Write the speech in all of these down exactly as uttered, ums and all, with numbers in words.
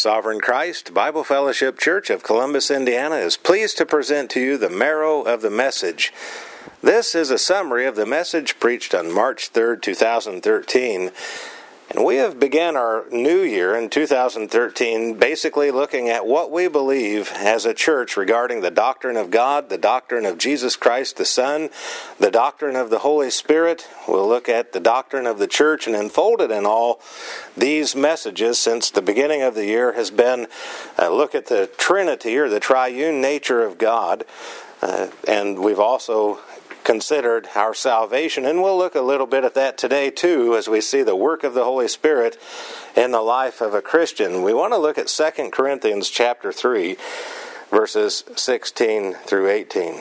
Sovereign Christ Bible Fellowship Church of Columbus, Indiana is pleased to present to you the marrow of the message. This is a summary of the message preached on March third, two thousand thirteen. And we have begun our new year in two thousand thirteen basically looking at what we believe as a church regarding the doctrine of God, the doctrine of Jesus Christ the Son, the doctrine of the Holy Spirit. We'll look at the doctrine of the church, and enfolded in all these messages since the beginning of the year has been a look at the Trinity or the triune nature of God. Uh, and we've also considered our salvation, and we'll look a little bit at that today too as we see the work of the Holy Spirit in the life of a Christian. We want to look at Second Corinthians chapter three, verses sixteen through eighteen.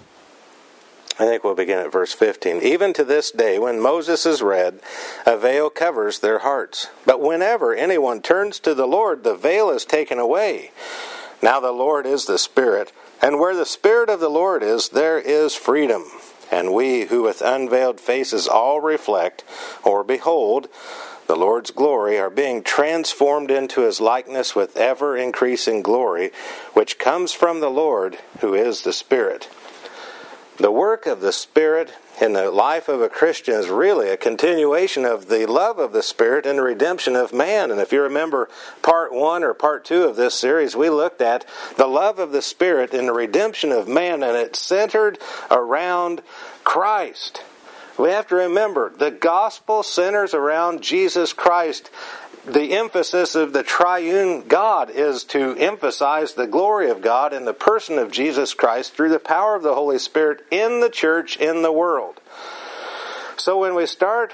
I think we'll begin at verse fifteen. Even to this day, when Moses is read, a veil covers their hearts. But whenever anyone turns to the Lord, the veil is taken away. Now the Lord is the Spirit, and where the Spirit of the Lord is, there is freedom. And we who with unveiled faces all reflect, or behold, the Lord's glory, are being transformed into His likeness with ever-increasing glory, which comes from the Lord, who is the Spirit. The work of the Spirit in the life of a Christian is really a continuation of the love of the Spirit and the redemption of man. And if you remember part one or part two of this series, we looked at the love of the Spirit in the redemption of man, and it's centered around Christ. We have to remember, the gospel centers around Jesus Christ. The emphasis of the triune God is to emphasize the glory of God in the person of Jesus Christ through the power of the Holy Spirit in the church, in the world. So when we start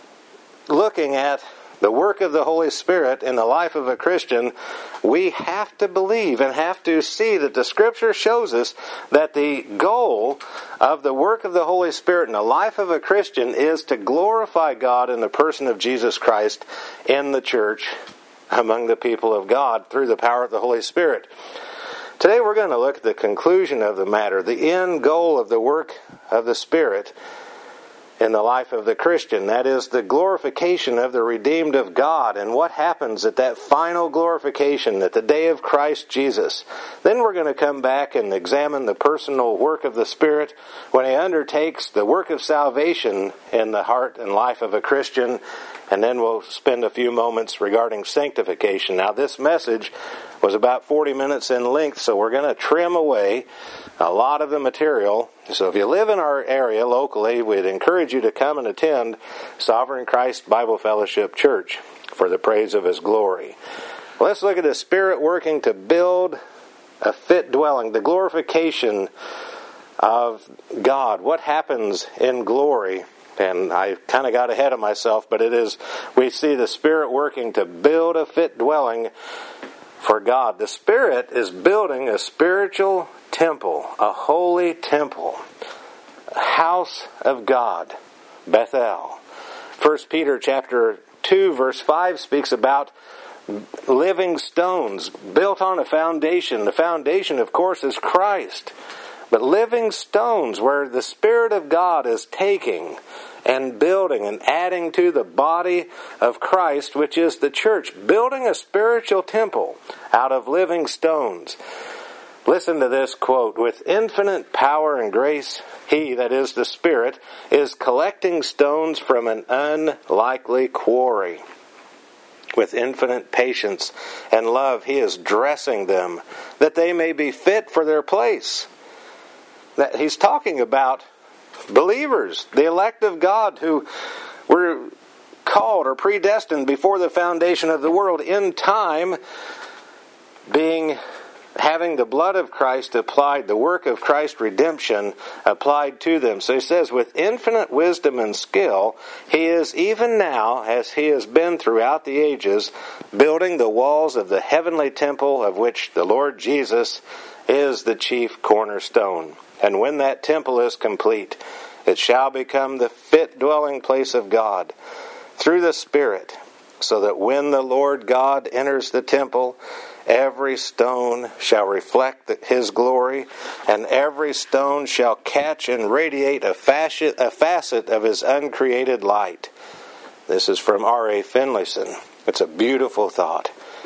looking at the work of the Holy Spirit in the life of a Christian, we have to believe and have to see that the Scripture shows us that the goal of the work of the Holy Spirit in the life of a Christian is to glorify God in the person of Jesus Christ in the church among the people of God through the power of the Holy Spirit. Today we're going to look at the conclusion of the matter, the end goal of the work of the Spirit in the life of the Christian. That is the glorification of the redeemed of God, and what happens at that final glorification at the day of Christ Jesus. Then we're going to come back and examine the personal work of the Spirit when He undertakes the work of salvation in the heart and life of a Christian. And then we'll spend a few moments regarding sanctification. Now, this message was about forty minutes in length, so we're going to trim away a lot of the material. So if you live in our area locally, we'd encourage you to come and attend Sovereign Christ Bible Fellowship Church for the praise of His glory. Let's look at the Spirit working to build a fit dwelling, the glorification of God. What happens in glory? And I kind of got ahead of myself, but it is, we see the Spirit working to build a fit dwelling for God. The Spirit is building a spiritual temple, a holy temple, a house of God, Bethel. First Peter chapter two, verse five speaks about living stones built on a foundation. The foundation, of course, is Christ. But living stones where the Spirit of God is taking and building and adding to the body of Christ, which is the church, building a spiritual temple out of living stones. Listen to this quote: "With infinite power and grace, He, that is the Spirit, is collecting stones from an unlikely quarry. With infinite patience and love, He is dressing them, that they may be fit for their place." That he's talking about believers, the elect of God, who were called or predestined before the foundation of the world, in time being having the blood of Christ applied, the work of Christ's redemption applied to them. So he says, with infinite wisdom and skill, He is even now, as He has been throughout the ages, building the walls of the heavenly temple, of which the Lord Jesus is the chief cornerstone. And when that temple is complete, it shall become the fit dwelling place of God through the Spirit, so that when the Lord God enters the temple, every stone shall reflect His glory, and every stone shall catch and radiate a facet, a facet of His uncreated light. This is from R A Finlayson. It's a beautiful thought.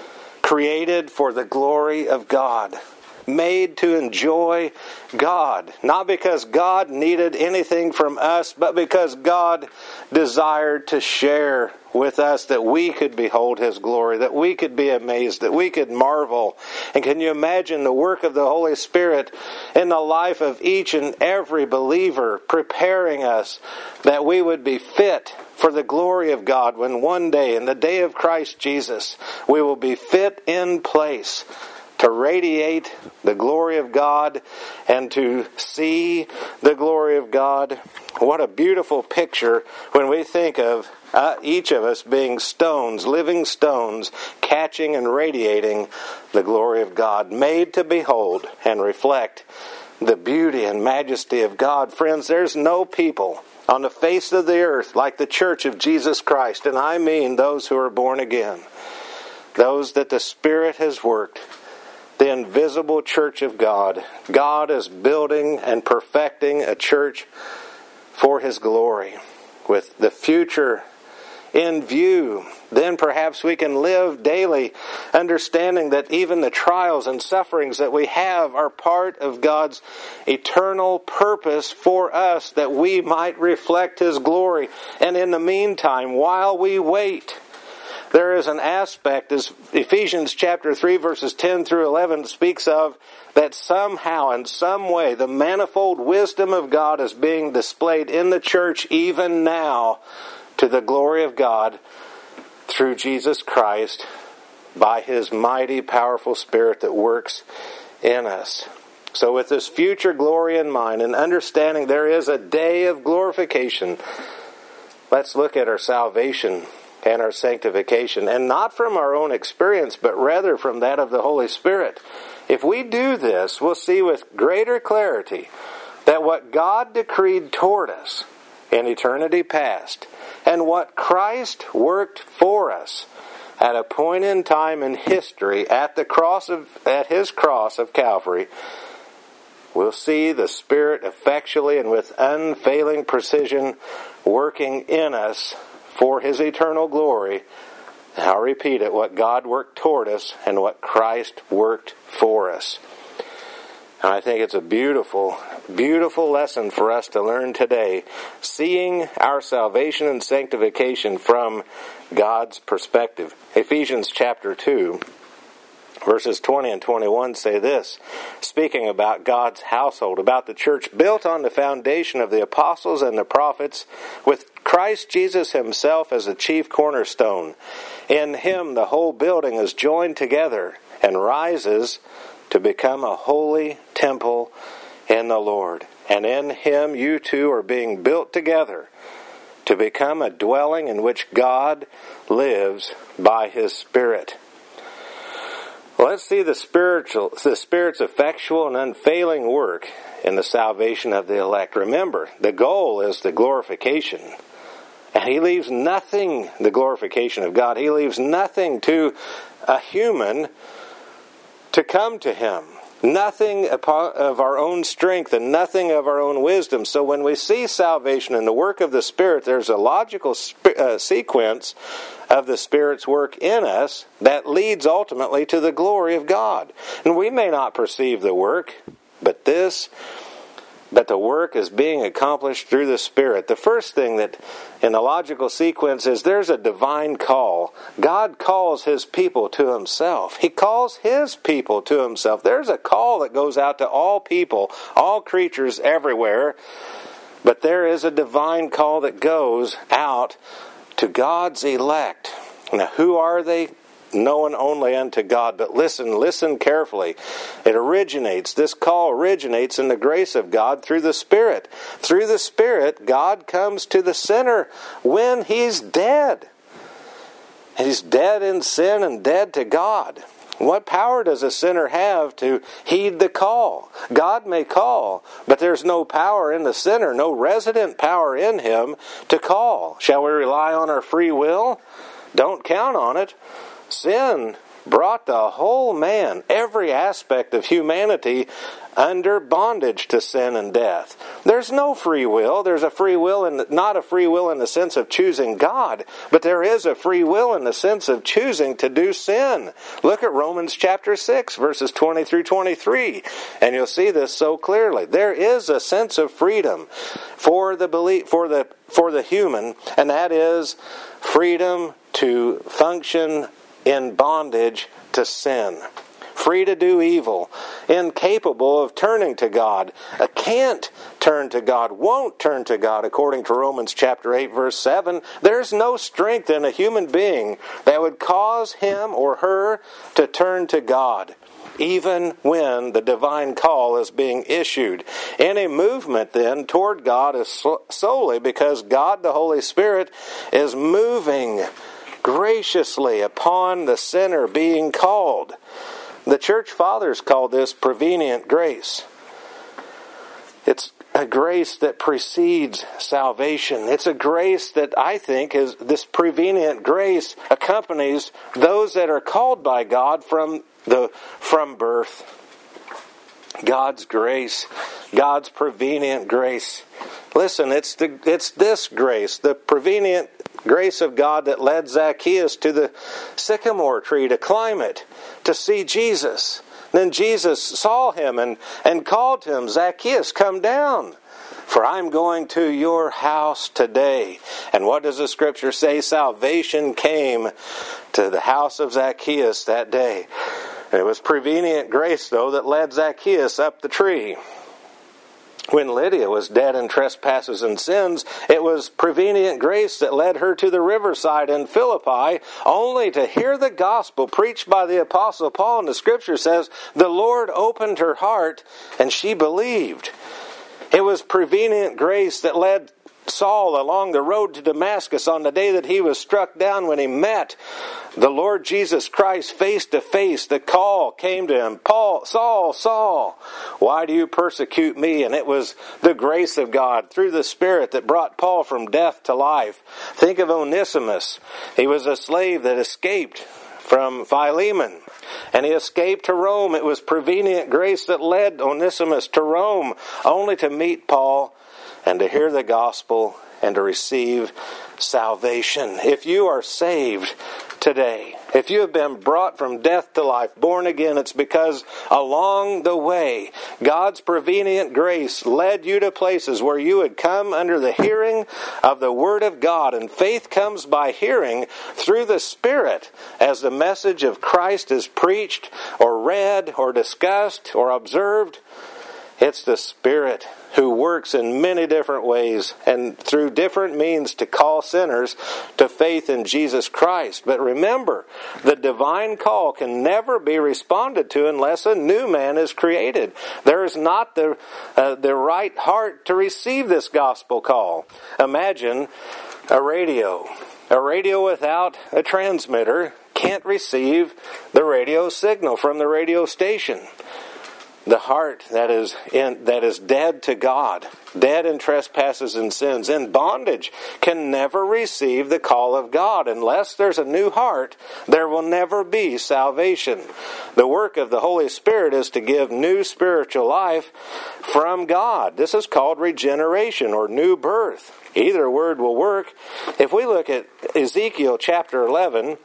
created for the glory of God, made to enjoy God, not because God needed anything from us, but because God desired to share with us, that we could behold His glory, that we could be amazed, that we could marvel. And can you imagine the work of the Holy Spirit in the life of each and every believer, preparing us that we would be fit for the glory of God, when one day, in the day of Christ Jesus, we will be fit in place to radiate the glory of God and to see the glory of God. What a beautiful picture when we think of uh, each of us being stones, living stones, catching and radiating the glory of God, made to behold and reflect the beauty and majesty of God. Friends, there's no people on the face of the earth like the Church of Jesus Christ, and I mean those who are born again, those that the Spirit has worked. The invisible church of God. God is building and perfecting a church for His glory, with the future in view. Then perhaps we can live daily understanding that even the trials and sufferings that we have are part of God's eternal purpose for us, that we might reflect His glory. And in the meantime, while we wait, there is an aspect, as Ephesians chapter three verses ten through eleven speaks of, that somehow, in some way, the manifold wisdom of God is being displayed in the church even now to the glory of God through Jesus Christ by His mighty, powerful Spirit that works in us. So with this future glory in mind and understanding there is a day of glorification, let's look at our salvation and our sanctification, and not from our own experience, but rather from that of the Holy Spirit. If we do this, we'll see with greater clarity that what God decreed toward us in eternity past, and what Christ worked for us at a point in time in history at the cross of at His cross of Calvary, we'll see the Spirit effectually and with unfailing precision working in us for His eternal glory. And I'll repeat it, what God worked toward us and what Christ worked for us. And I think it's a beautiful, beautiful lesson for us to learn today, seeing our salvation and sanctification from God's perspective. Ephesians chapter two, verses twenty and twenty-one say this, speaking about God's household, about the church built on the foundation of the apostles and the prophets, with Christ Jesus Himself as the chief cornerstone. In Him the whole building is joined together and rises to become a holy temple in the Lord. And in Him you two are being built together to become a dwelling in which God lives by His Spirit. Let's see the spiritual, the Spirit's effectual and unfailing work in the salvation of the elect. Remember, the goal is the glorification. And He leaves nothing, the glorification of God, He leaves nothing to a human to come to Him. Nothing of our own strength and nothing of our own wisdom. So when we see salvation and the work of the Spirit, there's a logical sp- uh, sequence of the Spirit's work in us that leads ultimately to the glory of God. And we may not perceive the work, but this, but the work is being accomplished through the Spirit. The first thing that in the logical sequence is there's a divine call. God calls His people to Himself. He calls His people to Himself. There's a call that goes out to all people, all creatures everywhere. But there is a divine call that goes out to God's elect. Now, who are they? Known only unto God. But listen, listen carefully. It originates, this call originates in the grace of God through the Spirit. Through the Spirit, God comes to the sinner when he's dead. He's dead in sin and dead to God. What power does a sinner have to heed the call? God may call, but there's no power in the sinner, no resident power in him to call. Shall we rely on our free will? Don't count on it. Sin brought the whole man, every aspect of humanity, under bondage to sin and death. There's no free will. There's a free will, and not a free will in the sense of choosing God, but there is a free will in the sense of choosing to do sin. Look at Romans chapter six, verses twenty through twenty-three, and you'll see this so clearly. There is a sense of freedom for the belief, for the for the human, and that is freedom to function in bondage to sin. Free to do evil, incapable of turning to God, uh, can't turn to God, won't turn to God, according to Romans chapter eight, verse seven. There's no strength in a human being that would cause him or her to turn to God, even when the divine call is being issued. Any movement then toward God is solely because God the Holy Spirit is moving graciously upon the sinner being called. The church fathers call this prevenient grace. It's a grace that precedes salvation. It's a grace that I think is, this prevenient grace accompanies those that are called by God from the from birth. God's grace, God's prevenient grace. Listen, it's the it's this grace, the prevenient grace of God that led Zacchaeus to the sycamore tree to climb it, to see Jesus. Then Jesus saw him and, and called to him, Zacchaeus, come down, for I'm going to your house today. And what does the scripture say? Salvation came to the house of Zacchaeus that day. It was prevenient grace, though, that led Zacchaeus up the tree. When Lydia was dead in trespasses and sins, it was prevenient grace that led her to the riverside in Philippi, only to hear the gospel preached by the Apostle Paul. And the scripture says, the Lord opened her heart and she believed. It was prevenient grace that led Saul along the road to Damascus on the day that he was struck down when he met the Lord Jesus Christ face to face. The call came to him, Paul, Saul, Saul, why do you persecute me? And it was the grace of God through the Spirit that brought Paul from death to life. Think of Onesimus. He was a slave that escaped from Philemon, and he escaped to Rome. It was prevenient grace that led Onesimus to Rome, only to meet Paul and to hear the gospel and to receive salvation. If you are saved today, if you have been brought from death to life, born again, it's because along the way, God's prevenient grace led you to places where you would come under the hearing of the Word of God. And faith comes by hearing through the Spirit as the message of Christ is preached or read or discussed or observed. It's the Spirit who works in many different ways and through different means to call sinners to faith in Jesus Christ. But remember, the divine call can never be responded to unless a new man is created. There is not the, uh, the right heart to receive this gospel call. Imagine a radio. A radio without a transmitter can't receive the radio signal from the radio station. The heart that is in, that is dead to God, dead in trespasses and sins, in bondage, can never receive the call of God. Unless there's a new heart, there will never be salvation. The work of the Holy Spirit is to give new spiritual life from God. This is called regeneration or new birth. Either word will work. If we look at Ezekiel chapter eleven,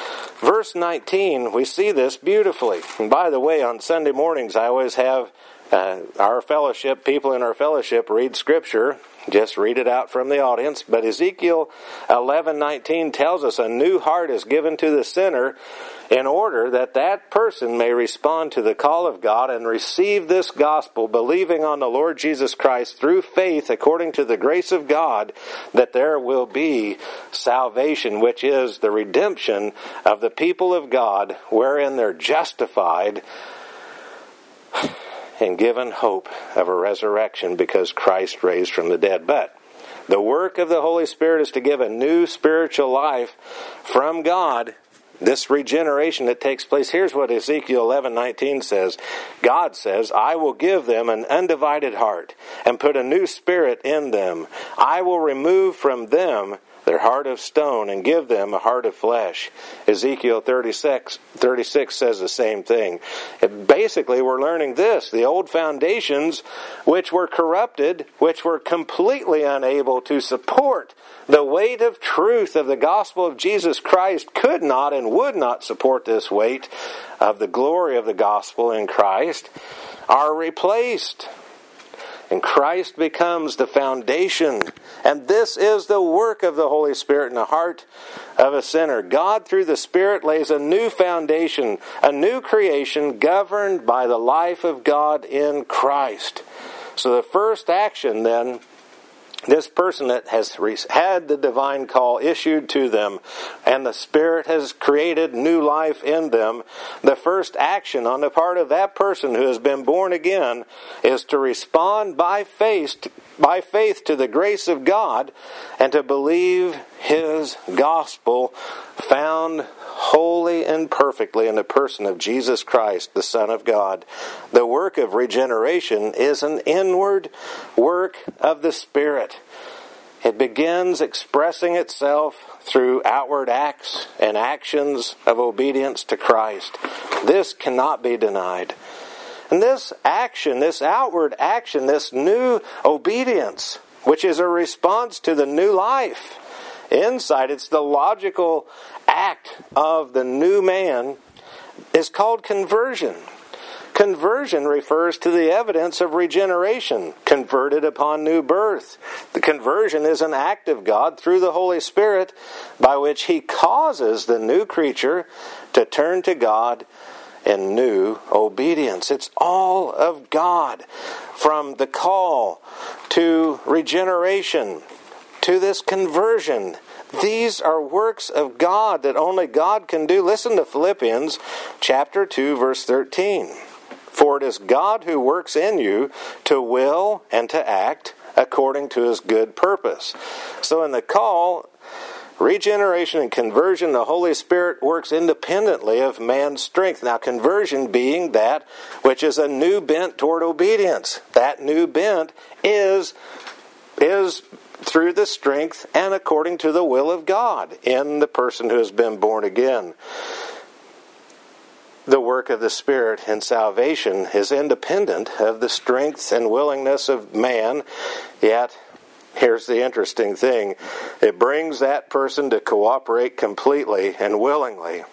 verse nineteen, we see this beautifully. And by the way, on Sunday mornings, I always have uh, our fellowship, people in our fellowship read Scripture. Just read it out from the audience. But Ezekiel eleven nineteen tells us a new heart is given to the sinner in order that that person may respond to the call of God and receive this gospel, believing on the Lord Jesus Christ through faith according to the grace of God, that there will be salvation, which is the redemption of the people of God, wherein they're justified and given hope of a resurrection because Christ raised from the dead. But the work of the Holy Spirit is to give a new spiritual life from God. This regeneration that takes place. Here's what Ezekiel eleven nineteen says. God says, I will give them an undivided heart and put a new spirit in them. I will remove from them their heart of stone and give them a heart of flesh. Ezekiel thirty-six, thirty-six says the same thing. It basically, we're learning this. The old foundations, which were corrupted, which were completely unable to support the weight of truth of the gospel of Jesus Christ, could not and would not support this weight of the glory of the gospel in Christ, are replaced. And Christ becomes the foundation. And this is the work of the Holy Spirit in the heart of a sinner. God, through the Spirit, lays a new foundation, a new creation governed by the life of God in Christ. So the first action then, this person that has had the divine call issued to them, and the Spirit has created new life in them, the first action on the part of that person who has been born again is to respond by faith, by faith to the grace of God, and to believe His gospel found wholly and perfectly in the person of Jesus Christ, the Son of God. The work of regeneration is an inward work of the Spirit. It begins expressing itself through outward acts and actions of obedience to Christ. This cannot be denied. And this action, this outward action, this new obedience, which is a response to the new life inside, it's the logical act of the new man, is called conversion. Conversion refers to the evidence of regeneration, converted upon new birth. The conversion is an act of God through the Holy Spirit by which He causes the new creature to turn to God in new obedience. It's all of God, from the call to regeneration to this conversion. These are works of God that only God can do. Listen to Philippians chapter two, verse thirteen. For it is God who works in you to will and to act according to His good purpose. So in the call, regeneration and conversion, the Holy Spirit works independently of man's strength. Now, conversion being that which is a new bent toward obedience. That new bent is, is through the strength and according to the will of God in the person who has been born again. The work of the Spirit in salvation is independent of the strength and willingness of man, yet here's the interesting thing. It brings that person to cooperate completely and willingly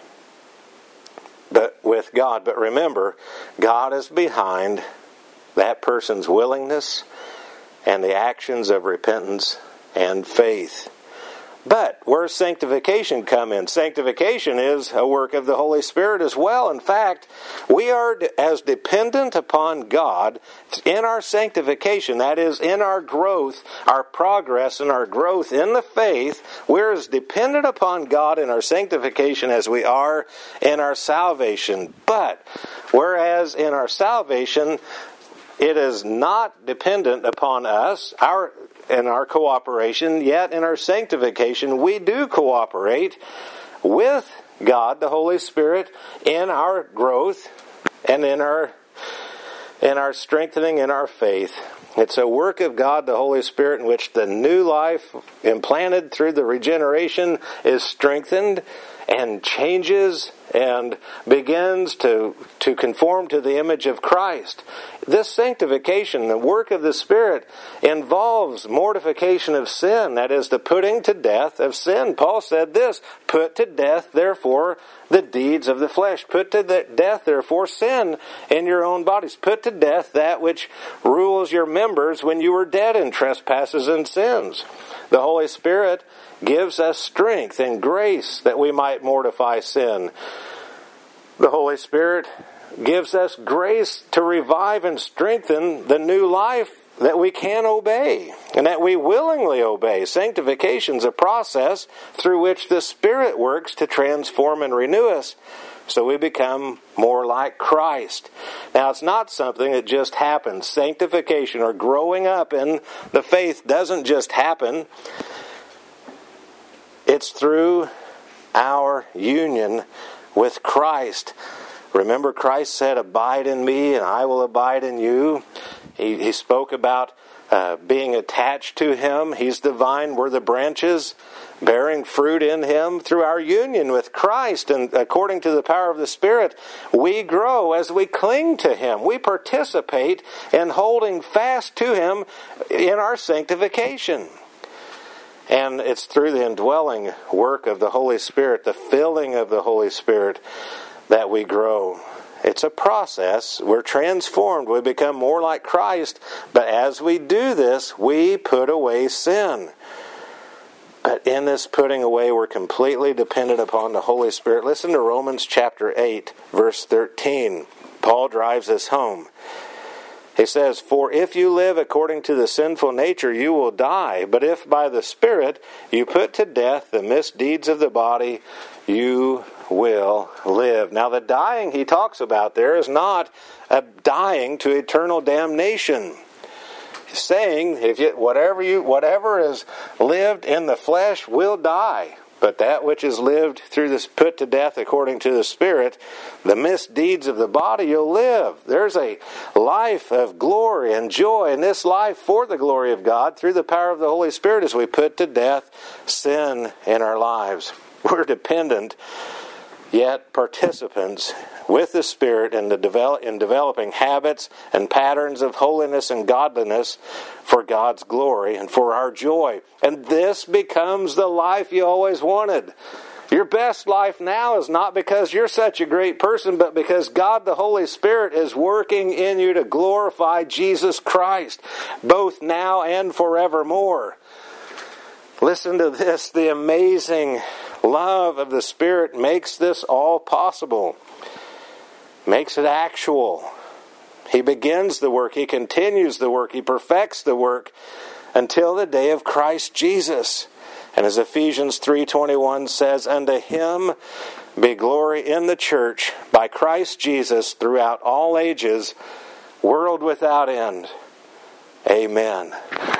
but with God. But remember, God is behind that person's willingness and the actions of repentance and faith. But where does sanctification come in? Sanctification is a work of the Holy Spirit as well. In fact, we are as dependent upon God in our sanctification, that is, in our growth, our progress, and our growth in the faith. We're as dependent upon God in our sanctification as we are in our salvation. But whereas in our salvation, it is not dependent upon us, our in our cooperation, yet in our sanctification we do cooperate with God, the Holy Spirit, in our growth and in our in our strengthening in our faith. It's a work of God, the Holy Spirit, in which the new life implanted through the regeneration is strengthened and changes and begins to, to conform to the image of Christ. This sanctification, the work of the Spirit, involves mortification of sin, that is, the putting to death of sin. Paul said this, put to death, therefore, the deeds of the flesh. Put to the death, therefore, sin in your own bodies. Put to death that which rules your members when you were dead in trespasses and sins. The Holy Spirit gives us strength and grace that we might mortify sin. The Holy Spirit gives us grace to revive and strengthen the new life that we can obey and that we willingly obey. Sanctification is a process through which the Spirit works to transform and renew us so we become more like Christ. Now, it's not something that just happens. Sanctification or growing up in the faith doesn't just happen. It's through our union with Christ. Remember, Christ said, abide in me and I will abide in you. He, he spoke about uh, being attached to Him. He's the vine, we're the branches, bearing fruit in Him. Through our union with Christ and according to the power of the Spirit, we grow as we cling to Him. We participate in holding fast to Him in our sanctification. And it's through the indwelling work of the Holy Spirit, the filling of the Holy Spirit, that we grow. It's a process. We're transformed. We become more like Christ. But as we do this, we put away sin. But in this putting away, we're completely dependent upon the Holy Spirit. Listen to Romans chapter eight, verse thirteen. Paul drives this home. He says, "For if you live according to the sinful nature, you will die. But if by the Spirit you put to death the misdeeds of the body, you will live." Now the dying he talks about there is not a dying to eternal damnation. He's saying, if you, whatever you, whatever is lived in the flesh will die. But that which is lived through this put to death according to the Spirit, the misdeeds of the body, you'll live. There's a life of glory and joy in this life for the glory of God through the power of the Holy Spirit as we put to death sin in our lives. We're dependent, yet participants with the Spirit in, the develop, in developing habits and patterns of holiness and godliness for God's glory and for our joy. And this becomes the life you always wanted. Your best life now is not because you're such a great person, but because God the Holy Spirit is working in you to glorify Jesus Christ, both now and forevermore. Listen to this. The amazing love of the Spirit makes this all possible. Makes it actual. He begins the work. He continues the work. He perfects the work until the day of Christ Jesus. And as Ephesians three twenty-one says, "Unto Him be glory in the church by Christ Jesus throughout all ages, world without end. Amen."